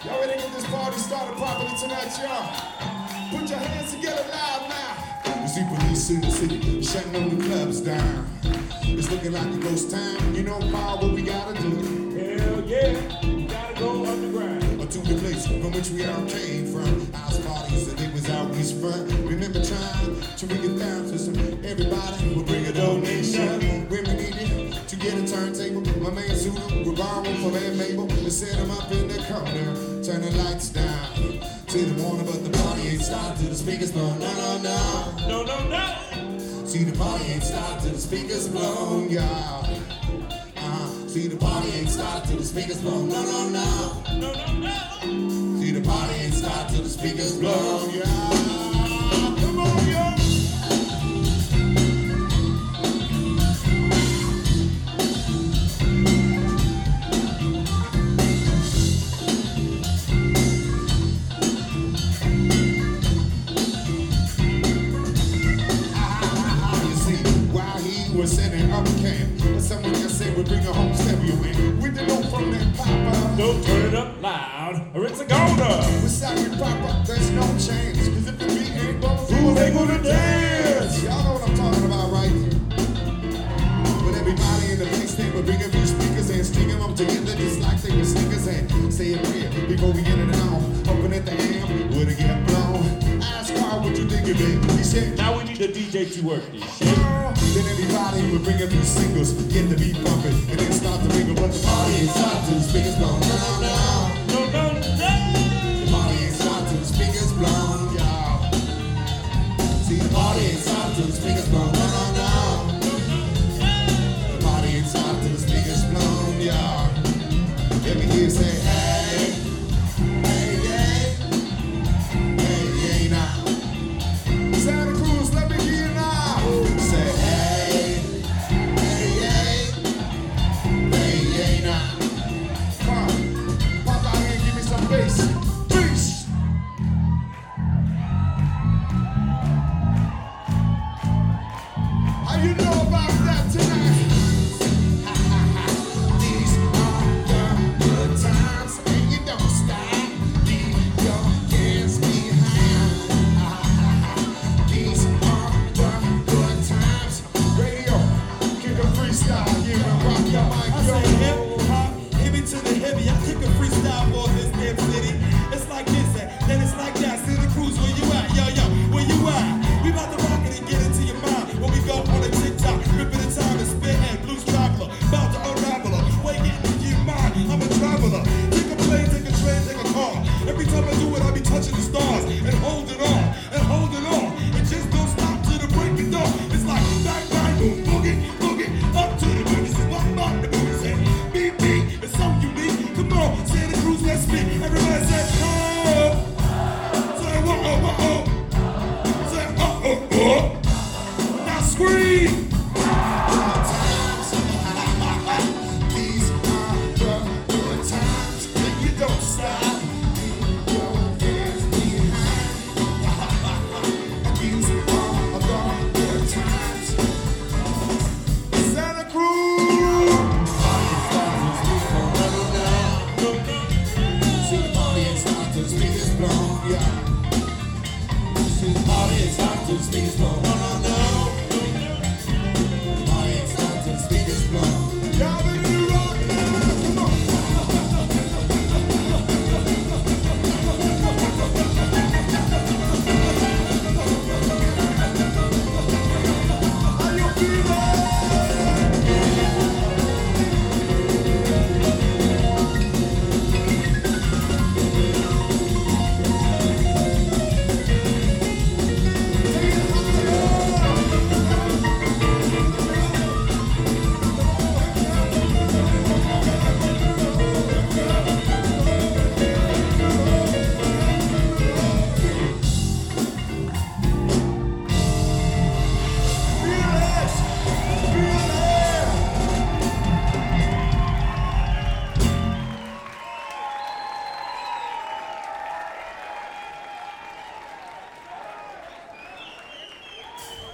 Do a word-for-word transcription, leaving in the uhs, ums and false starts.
Y'all ready to get this party started properly tonight, y'all? Put your hands together loud now. You see police in the city, shutting all the clubs down. It's looking like a ghost town. You know, Pa, what we gotta do? Hell yeah, we gotta go underground. Or to the place from which we all came from. House parties and it was always fun. Remember trying to bring it down to some everybody will bring a donation. When we needed to get a turntable, my man Zulu would borrow from Aunt Mabel and set him up in the corner. Turn the lights down till the morning, but the party ain't stopped till the speakers blown. No, no, no. No, no, no. See, the party ain't stopped till the speakers blown, y'all. Uh, see, the party ain't stopped till the speakers blown. No, no, no. No, no, no. See, the party ain't stopped till the speakers blown, y'all. Come on, y'all. Was setting up camp, and someone just said we're bringing home stereo in. With the note from that papa. Don't turn it up loud, or it's a goner. With sorry papa, there's no chance. Cause if the beat ain't going, who's they gonna dance? Y'all know what I'm talking about, right? But everybody in the place, they would bring a few speakers and string them up together just like they were sneakers and say a prayer before we get it on. Hoping that the amp wouldn't get blown. Ask Carl what you think of it. He said, now we need the D J to work this shit. Then everybody would bring a few singles, get the beat bumping, and then start to ring but the party ain't stopped till the speakers blown. No, no, no. No, no, no. The party ain't stopped till the speakers blown, y'all. See, the party ain't stopped till the speakers blown. No, no, no. The party ain't stopped till the speakers blown, y'all. Let me hear you say, hey, hey, hey, hey, hey, now. Santa Cruz, let me hear you now. Say, hey, hey, hey, hey, hey, now. Come on, pop out here and give me some bass. Bass. How you know about that tonight? These are the good times, and you don't stop. Leave your hands behind. These are the good times. Radio, kick a freestyle, give me rock the mic. I say hip hop, heavy to the heavy. I kick a freestyle for this damn city. It's like this, eh, then it's like that. City Cruise, where you at? Yo, yo, where you at? We about to rock it and get into your mind. When we go on a TikTok, ripping the time and spit and blues traveler, about to unravel her. Way getting into your mind, I'm a traveler. Take a plane, take a train, take a car. Every time I do it, I be touching the stars and holding on and holding on. And just don't stop till the break of dawn. It's like bang, bang, boom, boogie, boogie, up to the boogie. Say what about the boogie? Say beat, beat, it's so unique. Come on, Santa Cruz, let's spit. Everybody say oh. Say whoa, oh, whoa, oh. Say oh, oh, oh. Now scream.